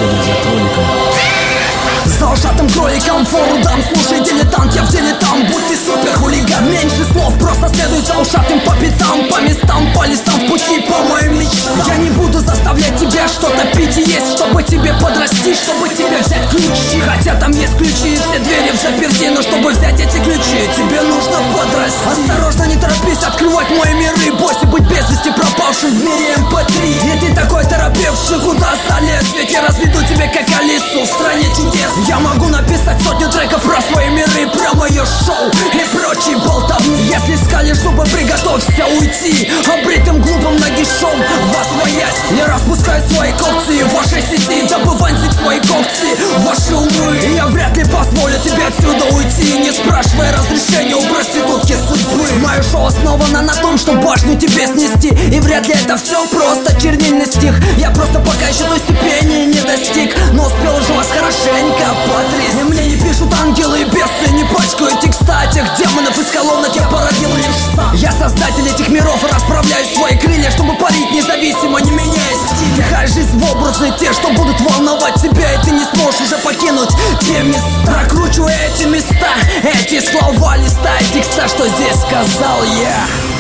следуй за кроликом. За ушатым кроликом фору дам. Слушай, дилетант, я в деле там. Будь ты супер хулиган, меньше слов, просто следуй за ушатым по пятам. По местам, по листам, в пути, по моим мечтам. Я не буду заставлять тебя что-то пить и есть, чтобы тебе подрасти, чтобы тебе взять ключи. Хотя там есть ключи и все двери в заперти, но чтобы взять эти ключи, тебе нужно подрасти. Осторожно, не торопись открывать мои миры. Бойся быть без вести пропавшим в мире MP3. И ты такой торопевший, куда залез? Ведь я разведу тебя как Алису в стране чудес. Я могу написать сотни треков про свои миры, про мое шоу и прочие болтовни. Если скалишь зубы, приготовься уйти обритым глупым нагишом восвоясь. Я распускаю свои когти в вашей сети, дабы вонзить свои когти в ваши умы. И я вряд ли позволю тебе отсюда уйти, не спрашивая разрешения у проститутки судьбы. Мое шоу основано на том, что башню тебе снести, и вряд ли это все просто чернильный стих. Я просто пока еще той ступени не достиг, но успел уже вас хорошенько потрясти. И мне не пишут ангелы и бесы, не пачкают текста тех демонов из колонок, я породил лишь сам. Я создатель этих миров и расправляю свои крылья, чтобы парить независимо, не меняя стиль. Вдыхай жизнь в образы, те, что будут волновать тебя, и ты не сможешь уже покинуть те места. Прокручивай эти места, эти слова, листай текста, что здесь сказал я.